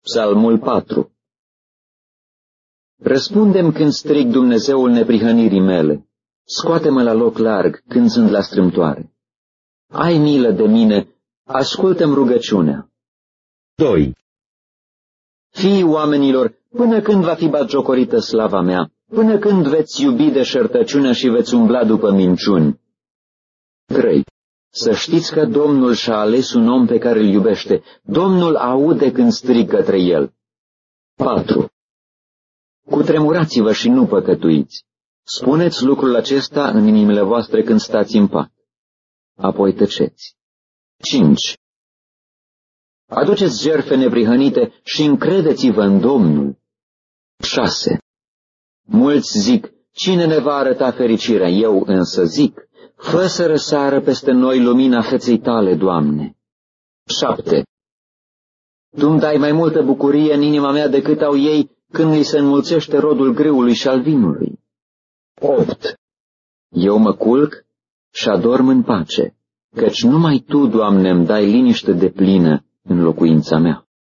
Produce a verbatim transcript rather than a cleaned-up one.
Psalmul patru. Răspundem când strig Dumnezeul neprihănirii mele. Scoate-mă la loc larg când sunt la strâmtoare. Ai milă de mine, ascultă-mi rugăciunea. doi. Fiii oamenilor, până când va fi batjocorită slava mea? Până când veți iubi deșertăciunea și veți umbla după minciuni? trei. Să știți că Domnul și-a ales un om pe care îl iubește. Domnul aude când strig către el. patru. Cutremurați-vă și nu păcătuiți. Spuneți lucrul acesta în inimile voastre când stați în pat. Apoi tăceți. cinci. Aduceți jertfe neprihănite și încredeți-vă în Domnul. șase. Mulți zic, cine ne va arăta fericirea? Eu însă zic, fă să răsară peste noi lumina feței tale, Doamne. șapte. Tu-mi dai mai multă bucurie în inima mea decât au ei când li se înmulțește rodul grâului și al vinului. opt. Eu mă culc și adorm în pace, căci numai Tu, Doamne, îmi dai liniște deplină în locuința mea.